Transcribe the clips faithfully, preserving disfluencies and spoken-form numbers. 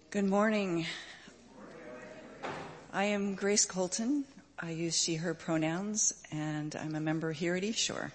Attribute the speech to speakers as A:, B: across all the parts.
A: Good morning. I am Grace Colton. I use she, her pronouns, and I'm a member here at East Shore.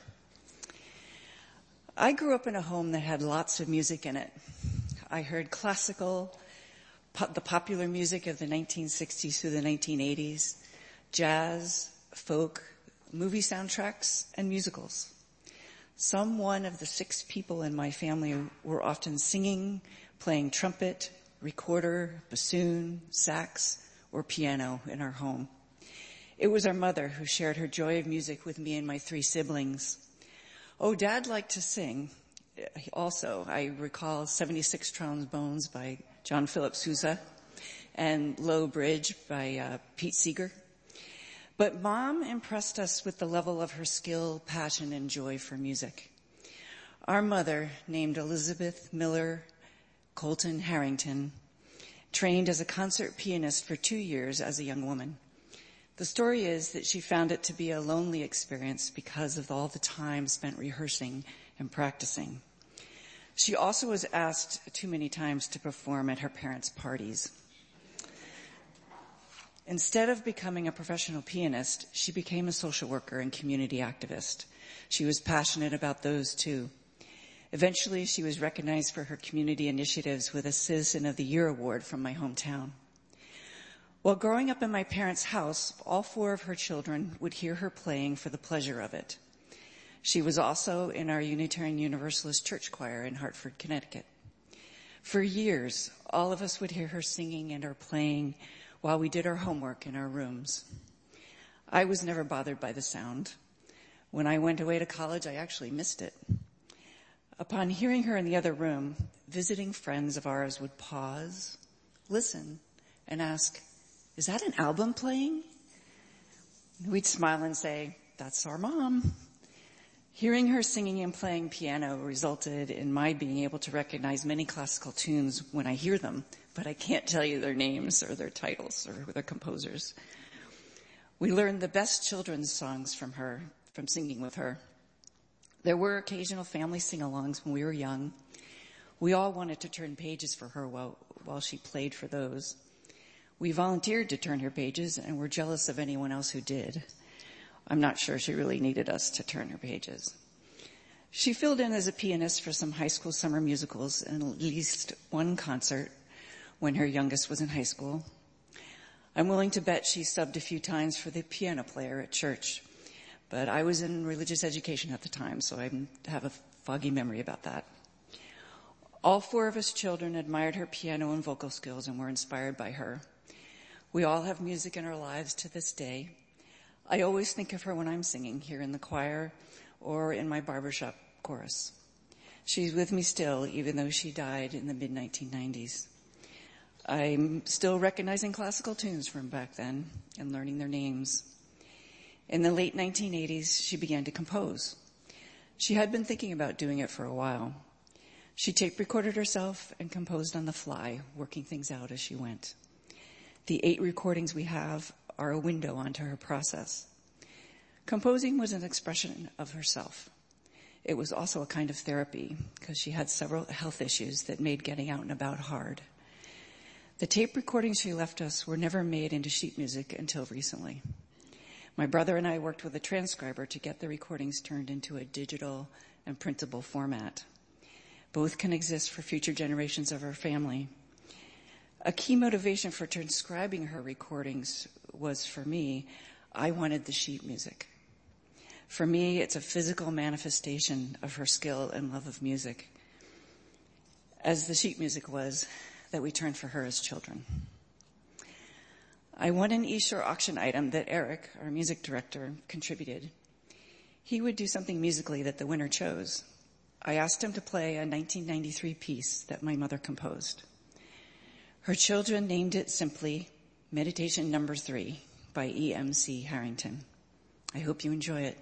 A: I grew up in a home that had lots of music in it. I heard classical, po- the popular music of the nineteen sixties through the nineteen eighties, jazz, folk, movie soundtracks, and musicals. Some one of the six people in my family were often singing, playing trumpet, recorder, bassoon, sax, or piano in our home. It was our mother who shared her joy of music with me and my three siblings. Oh, Dad liked to sing. Also, I recall seventy-six Trombones by John Philip Sousa and Low Bridge by uh, Pete Seeger. But Mom impressed us with the level of her skill, passion, and joy for music. Our mother, named Elizabeth Miller Colton Harrington, trained as a concert pianist for two years as a young woman. The story is that she found it to be a lonely experience because of all the time spent rehearsing and practicing. She also was asked too many times to perform at her parents' parties. Instead of becoming a professional pianist, she became a social worker and community activist. She was passionate about those too. Eventually, she was recognized for her community initiatives with a Citizen of the Year award from my hometown. While growing up in my parents' house, all four of her children would hear her playing for the pleasure of it. She was also in our Unitarian Universalist Church choir in Hartford, Connecticut. For years, all of us would hear her singing and or playing while we did our homework in our rooms. I was never bothered by the sound. When I went away to college, I actually missed it. Upon hearing her in the other room, visiting friends of ours would pause, listen, and ask, "Is that an album playing?" We'd smile and say, "That's our mom." Hearing her singing and playing piano resulted in my being able to recognize many classical tunes when I hear them, but I can't tell you their names or their titles or their composers. We learned the best children's songs from her, from singing with her. There were occasional family sing-alongs when we were young. We all wanted to turn pages for her while, while she played for those. We volunteered to turn her pages and were jealous of anyone else who did. I'm not sure she really needed us to turn her pages. She filled in as a pianist for some high school summer musicals and at least one concert when her youngest was in high school. I'm willing to bet she subbed a few times for the piano player at church. But I was in religious education at the time, so I have a foggy memory about that. All four of us children admired her piano and vocal skills and were inspired by her. We all have music in our lives to this day. I always think of her when I'm singing here in the choir or in my barbershop chorus. She's with me still, even though she died in the mid nineteen nineties. I'm still recognizing classical tunes from back then and learning their names. In the late nineteen eighties, she began to compose. She had been thinking about doing it for a while. She tape recorded herself and composed on the fly, working things out as she went. The eight recordings we have are a window onto her process. Composing was an expression of herself. It was also a kind of therapy because she had several health issues that made getting out and about hard. The tape recordings she left us were never made into sheet music until recently. My brother and I worked with a transcriber to get the recordings turned into a digital and printable format. Both can exist for future generations of our family. A key motivation for transcribing her recordings was, for me, I wanted the sheet music. For me, it's a physical manifestation of her skill and love of music, as the sheet music was that we turned for her as children. I won an East Shore auction item that Eric, our music director, contributed. He would do something musically that the winner chose. I asked him to play a nineteen ninety-three piece that my mother composed. Her children named it simply Meditation Number Three by E M C Harrington. I hope you enjoy it.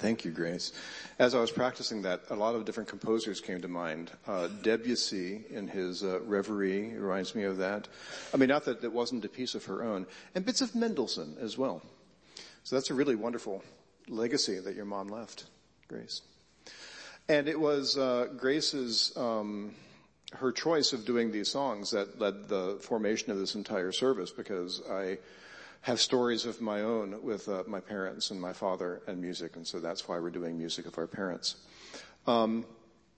B: Thank you, Grace. As I was practicing that, a lot of different composers came to mind. Uh, Debussy in his uh, Reverie reminds me of that. I mean, not that it wasn't a piece of her own. And bits of Mendelssohn as well. So that's a really wonderful legacy that your mom left, Grace. And it was uh, Grace's, um, her choice of doing these songs that led the formation of this entire service, because I have stories of my own with uh, my parents and my father and music, and so that's why we're doing music of our parents. Um,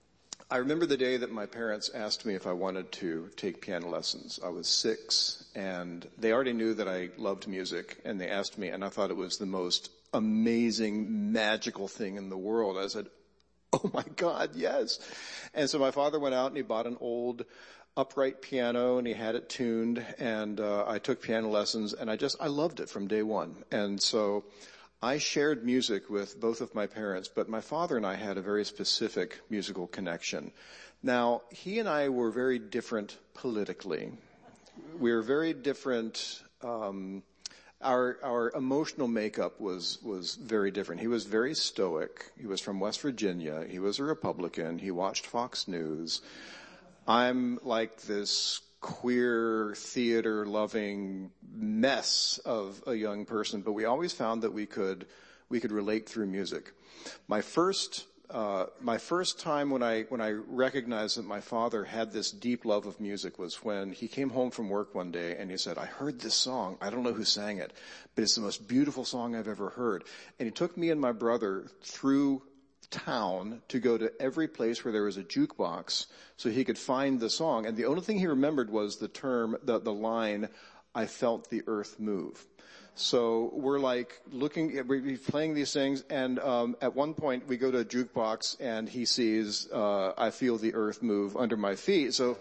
B: I remember the day that my parents asked me if I wanted to take piano lessons. I was six, and they already knew that I loved music, and they asked me, and I thought it was the most amazing, magical thing in the world. I said, oh my God, yes. And so my father went out and he bought an old upright piano, and he had it tuned, and uh, I took piano lessons, and I just, I loved it from day one. And so I shared music with both of my parents, but my father and I had a very specific musical connection. Now, he and I were very different politically. We were very different, um, our, our emotional makeup was, was very different. He was very stoic. He was from West Virginia. He was a Republican. He watched Fox News. I'm like this queer, theater-loving mess of a young person, but we always found that we could we could relate through music. My first uh my first time when I when I recognized that my father had this deep love of music was when he came home from work one day and he said, I heard this song. I don't know who sang it, but it's the most beautiful song I've ever heard. And he took me and my brother through town to go to every place where there was a jukebox so he could find the song. And the only thing he remembered was the term, the, the line, I felt the earth move. So we're like looking, we're playing these things, and um, at one point we go to a jukebox and he sees, uh, I feel the earth move under my feet. So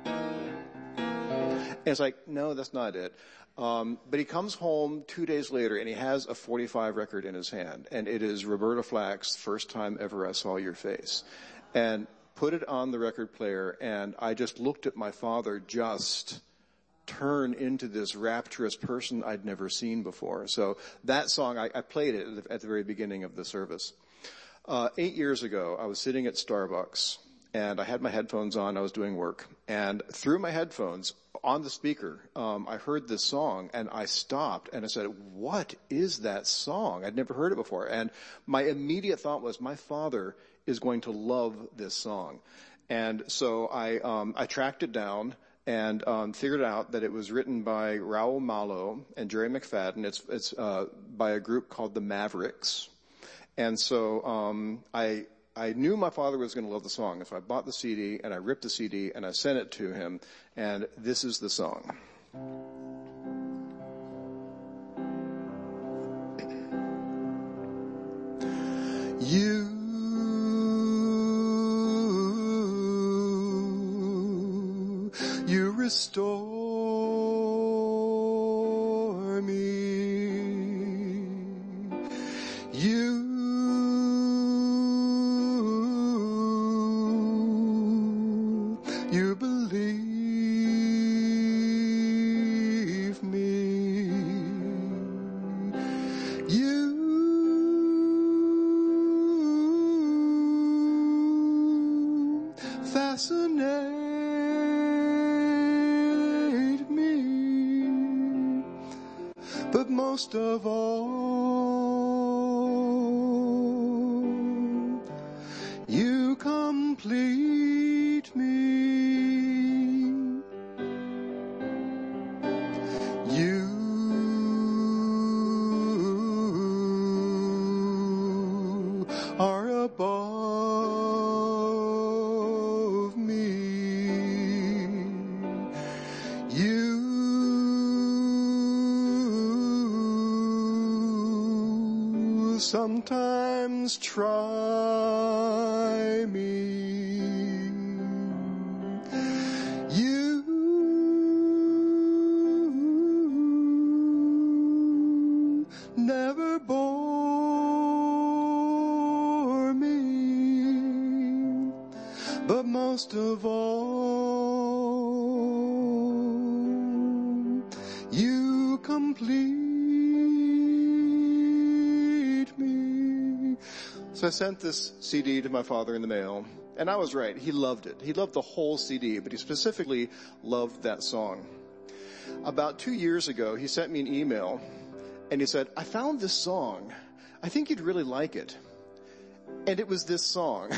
B: it's like, no, that's not it. Um, but he comes home two days later and he has a forty-five record in his hand, and it is Roberta Flack's First Time Ever I Saw Your Face, and put it on the record player, and I just looked at my father just turn into this rapturous person I'd never seen before. So that song, I, I played it at the, at the very beginning of the service. Uh, eight years ago, I was sitting at Starbucks, and I had my headphones on. I was doing work, and through my headphones, on the speaker, um, I heard this song, and I stopped, and I said, what is that song? I'd never heard it before. And my immediate thought was, my father is going to love this song. And so I, um, I tracked it down and um, figured out that it was written by Raoul Malo and Jerry McFadden. It's, it's uh, by a group called the Mavericks. And so um, I... I knew my father was going to love the song, so I bought the C D, and I ripped the C D, and I sent it to him, and this is the song. You, you restore me. You You believe me. You fascinate me. But most of all, you complete me. You are above me. You sometimes try me. You never bore me, but most of all, you complete me. So I sent this C D to my father in the mail, and I was right. He loved it. He loved the whole C D, but he specifically loved that song. About two years ago, he sent me an email, and he said, I found this song. I think you'd really like it. And it was this song.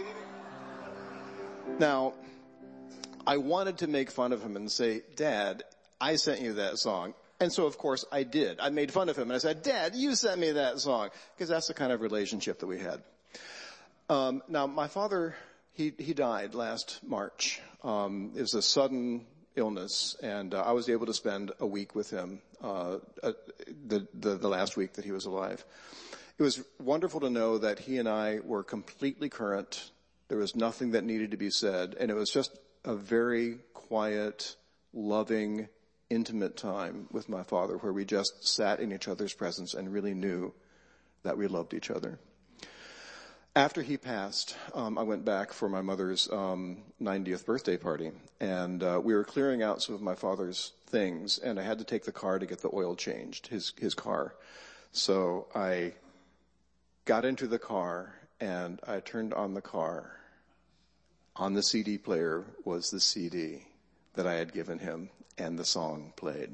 B: Now, I wanted to make fun of him and say, Dad, I sent you that song. And so, of course, I did. I made fun of him, and I said, Dad, you sent me that song. Because that's the kind of relationship that we had. Um, now, my father, he, he died last March. Um, it was a sudden illness, and uh, I was able to spend a week with him, uh, uh, the, the, the last week that he was alive. It was wonderful to know that he and I were completely current. There was nothing that needed to be said, and it was just a very quiet, loving, intimate time with my father where we just sat in each other's presence and really knew that we loved each other. After he passed, um, I went back for my mother's um, ninetieth birthday party, and uh, we were clearing out some of my father's things, and I had to take the car to get the oil changed, his his car. So I got into the car, and I turned on the car. On the C D player was the C D that I had given him, and the song played.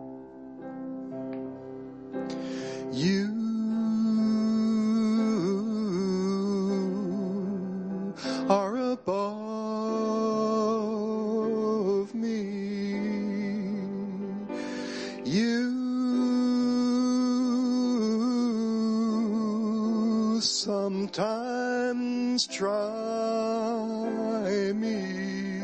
B: You are above me. You sometimes try me.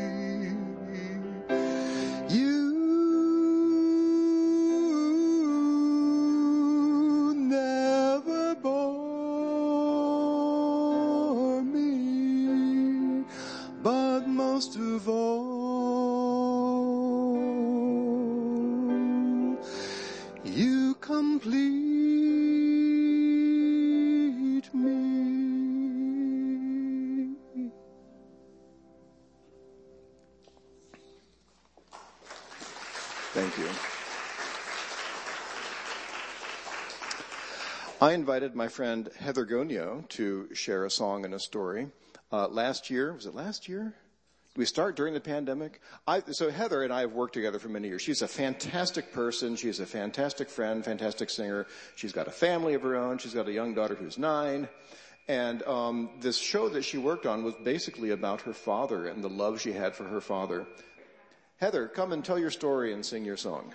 B: Most of all, you complete me. Thank you. I invited my friend Heather Gonio to share a song and a story. Uh, last year, was it last year? Did we start during the pandemic? I, so Heather and I have worked together for many years. She's a fantastic person. She's a fantastic friend, fantastic singer. She's got a family of her own. She's got a young daughter who's nine. And um, this show that she worked on was basically about her father and the love she had for her father. Heather, come and tell your story and sing your song.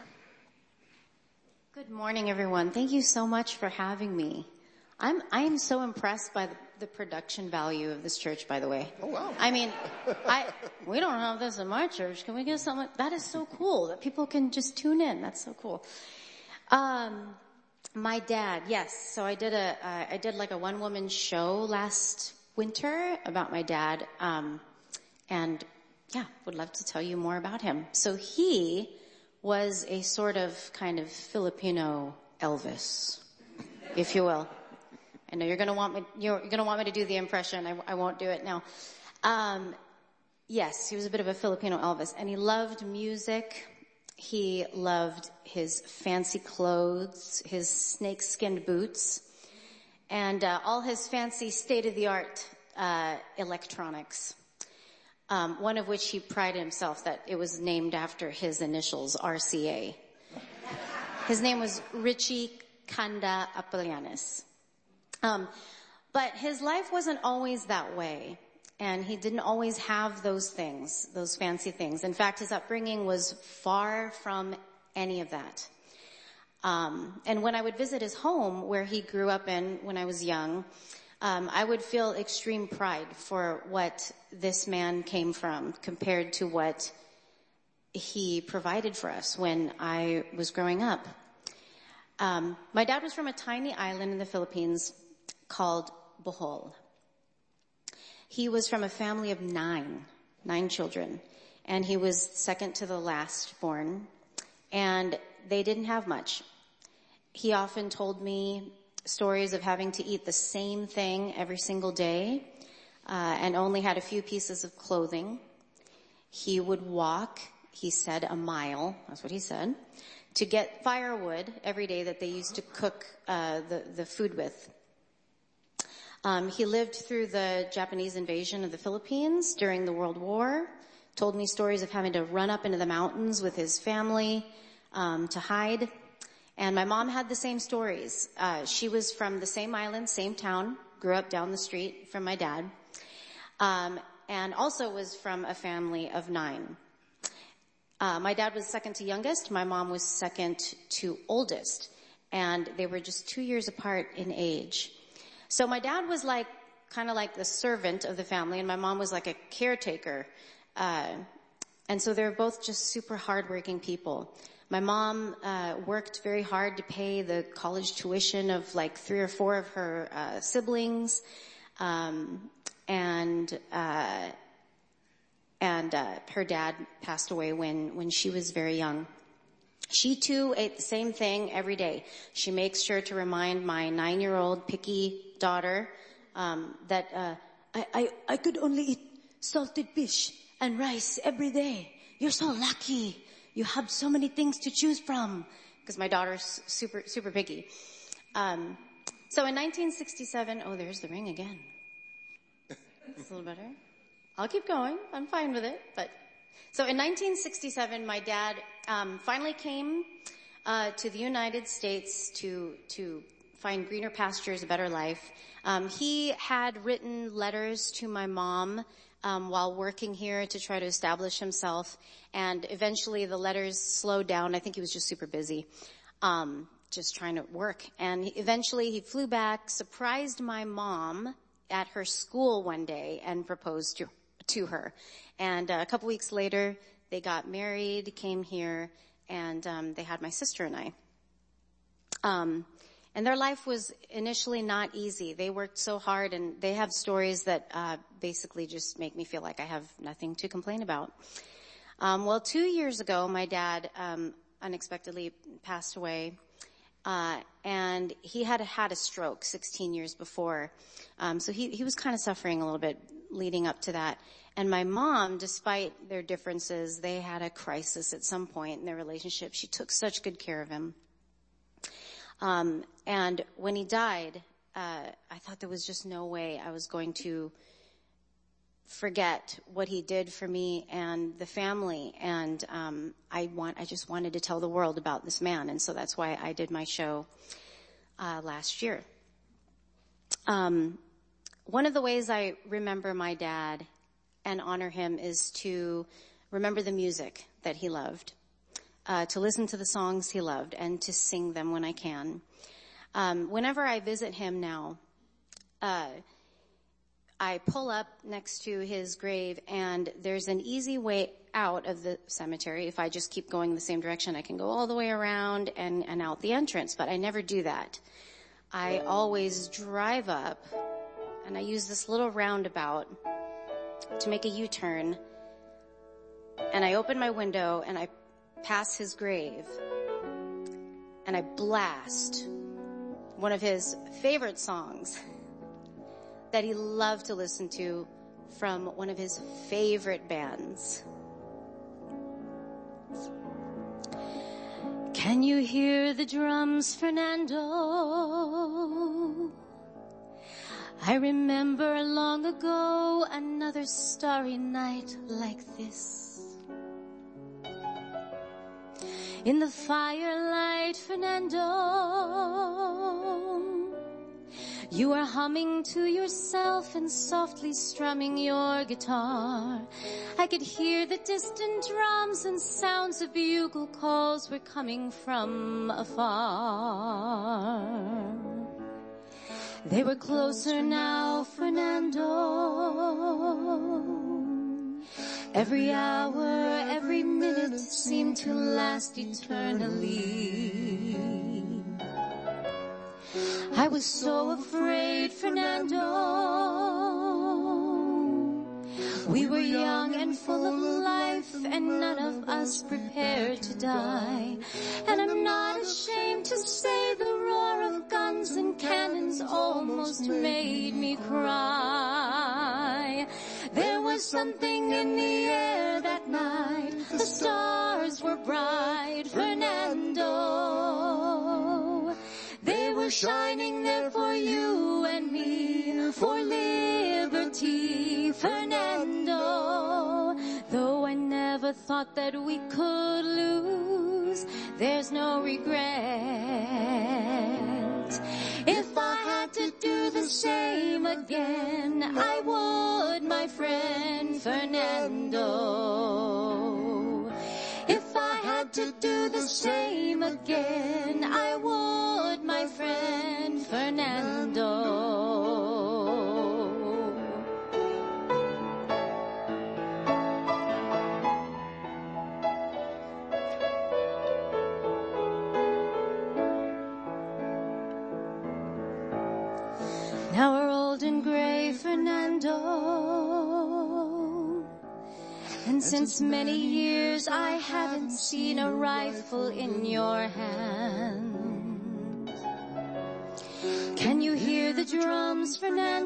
C: Good morning, everyone. Thank you so much for having me. I'm I'm so impressed by the, the production value of this church, by the way.
B: Oh, wow.
C: I mean, I we don't have this in my church. Can we get something? That is so cool that people can just tune in. That's so cool. Um, my dad, yes. So I did a uh, I did like a one woman show last winter about my dad, um, and yeah, would love to tell you more about him. So he was a sort of kind of Filipino Elvis, if you will. I know you're going to want me, you're going to want me to do the impression. I, I won't do it now. Um, yes, he was a bit of a Filipino Elvis, and he loved music. He loved his fancy clothes, his snake-skinned boots, and uh, all his fancy state-of-the-art uh, electronics. Um, one of which he prided himself that it was named after his initials, R C A. His name was Richie Kanda Apallanes. Um, but his life wasn't always that way, and he didn't always have those things, those fancy things. In fact, his upbringing was far from any of that. Um, and when I would visit his home, where he grew up in when I was young, um, I would feel extreme pride for what this man came from compared to what he provided for us when I was growing up. Um, my dad was from a tiny island in the Philippines called Bohol. He was from a family of nine, nine children, and he was second to the last born, and they didn't have much. He often told me stories of having to eat the same thing every single day, uh, and only had a few pieces of clothing. He would walk, he said, a mile, that's what he said, to get firewood every day that they used to cook uh, the, the food with. Um, he lived through the Japanese invasion of the Philippines during the World War, told me stories of having to run up into the mountains with his family um, to hide. And my mom had the same stories. Uh, she was from the same island, same town, grew up down the street from my dad, um, and also was from a family of nine. Uh, my dad was second to youngest. My mom was second to oldest. And they were just two years apart in age. So my dad was like, kind of like the servant of the family, and my mom was like a caretaker. Uh, and so they're both just super hardworking people. My mom uh, worked very hard to pay the college tuition of like three or four of her uh, siblings. Um, and uh, and uh, her dad passed away when, when she was very young. She too ate the same thing every day. She makes sure to remind my nine-year-old picky daughter um, that uh, I, I I could only eat salted fish and rice every day. You're so lucky. You have so many things to choose from. Because my daughter's super super picky. Um, so in nineteen sixty-seven, oh, there's the ring again. It's a little better. I'll keep going. I'm fine with it, but. So in nineteen sixty-seven, my dad um, finally came uh, to the United States to to find greener pastures, a better life. Um, he had written letters to my mom um, while working here to try to establish himself, and eventually the letters slowed down. I think he was just super busy, um, just trying to work. And he, eventually he flew back, surprised my mom at her school one day, and proposed to to her. And uh, a couple weeks later, they got married, came here, and um, they had my sister and I. Um, and their life was initially not easy. They worked so hard, and they have stories that uh, basically just make me feel like I have nothing to complain about. Um, well, two years ago, my dad um, unexpectedly passed away, uh, and he had had a stroke sixteen years before. Um, so he, he was kind of suffering a little bit leading up to that. And my mom, despite their differences, they had a crisis at some point in their relationship. She took such good care of him. Um, and when he died, uh, I thought there was just no way I was going to forget what he did for me and the family. And um, I want, I just wanted to tell the world about this man. And so that's why I did my show uh, last year. Um, one of the ways I remember my dad and honor him is to remember the music that he loved, uh, to listen to the songs he loved, and to sing them when I can. Um, whenever I visit him now, uh, I pull up next to his grave, and there's an easy way out of the cemetery. If I just keep going the same direction, I can go all the way around and, and out the entrance, but I never do that. I always drive up, and I use this little roundabout to make a U-turn, and I open my window and I pass his grave, and I blast one of his favorite songs that he loved to listen to from one of his favorite bands. Can you hear the drums, Fernando? I remember long ago another starry night like this. In the firelight, Fernando, you are humming to yourself and softly strumming your guitar. I could hear the distant drums and sounds of bugle calls were coming from afar. They were closer now, Fernando. Every hour, every minute seemed to last eternally. I was so afraid, Fernando. We were young and full of life, and none of us prepared to die. And I'm not ashamed to say the roar of guns and cannons almost made me cry. There was something in the air that night. The stars were bright, Fernando. They were were shining there for you and me, for liberty, Fernando. Though I never thought that we could lose, there's no regret. If I had to do the same again, I would, my friend Fernando. If I had to do the same again, I would, my friend Fernando. Now we're old and gray, Fernando. And since many years I haven't seen a rifle in your hand. Can you hear the drums,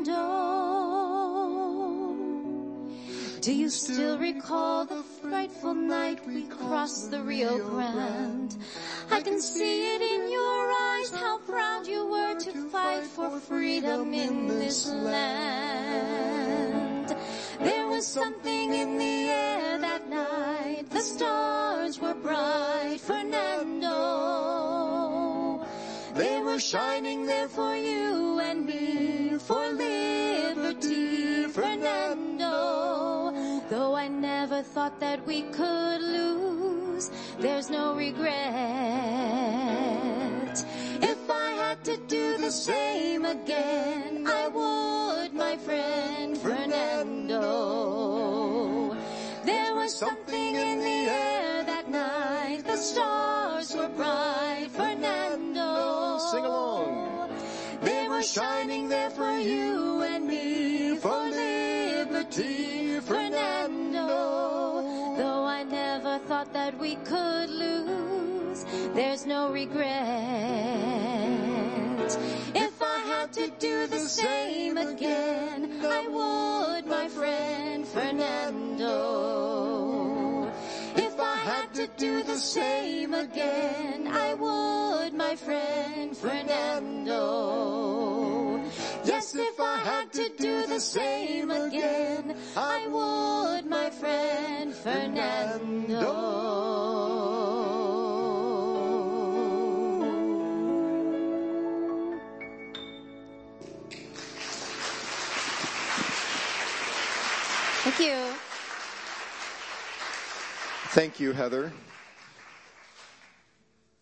C: Fernando? Do you still recall the frightful night we crossed the Rio Grande? I can see it in your eyes, how proud you were to fight for freedom in this land. There was something in the air that night, the stars were bright, Fernando. They were shining there for you and me, for liberty, Fernando. Though I never thought that we could lose, there's no regret. If I had to do the same again, I would, my friend Fernando. There was something in the air that night, the stars were bright, Fernando.
B: Sing along.
C: They were shining there for you and me, for liberty, Fernando. Though I never thought that we could lose, there's no regret. If I had to do the same again, I would, my friend Fernando. If I had to do the same again, I would, my friend Fernando. Yes, if I had to do the same again, I would, my friend Fernando. Thank you.
B: Thank you, Heather.